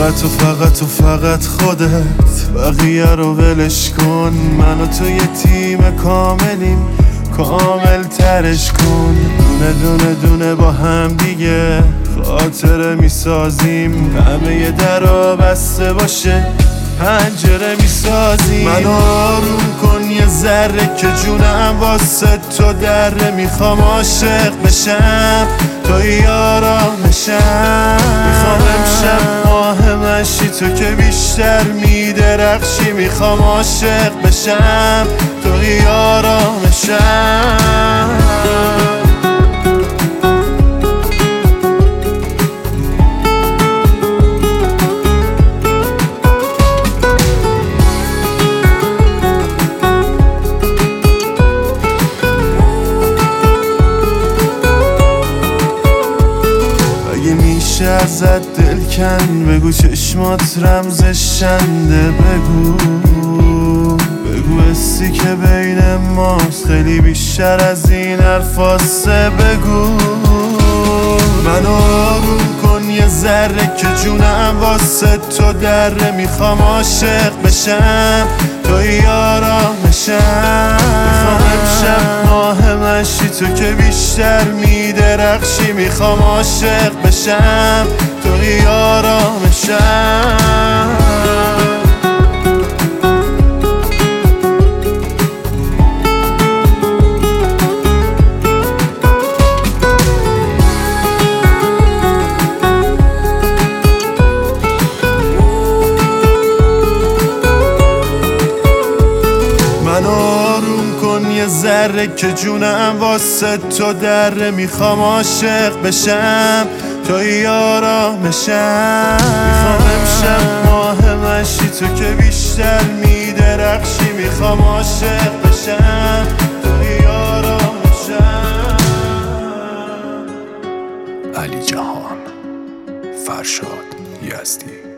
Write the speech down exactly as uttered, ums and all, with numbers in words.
فقط و فقط و فقط خودت، بقیه رو ولش کن. من و تو یه تیم کاملیم، کامل ترش کن. دونه دونه دونه با هم دیگه خاطره میسازیم. همه یه در بسته باشه پنجره میسازیم. من آروم کن یه ذره که جونم واسه تو دره. میخوام عاشق بشم توی آرامشم. میخوام امشب ماه منشی تو که بیشتر میدرخشی. میخوام عاشق بشم توی آرامشم. میشه ازت دل کن، بگو چشمات رمزشنده. بگو بگو حسی که بین ماست خیلی بیشتر از این حرفاسته. بگو من آروم کن یه ذره که جونم واسه تو دره. میخوام عاشق بشم توی آرامشم. میخوام امشب ماه منشی تو که بیشتر میدرخشی. میخوام عاشق بشم توی آرامشم. من آروم کن یه ذره که جونم واسه تو دره. میخوام عاشق بشم توی آرامشم. میخوام امشب ماه منشی تو که بیشتر میدرخشی. میخوام عاشق بشم توی آرامشم. علی جهان، فرشاد یزدی.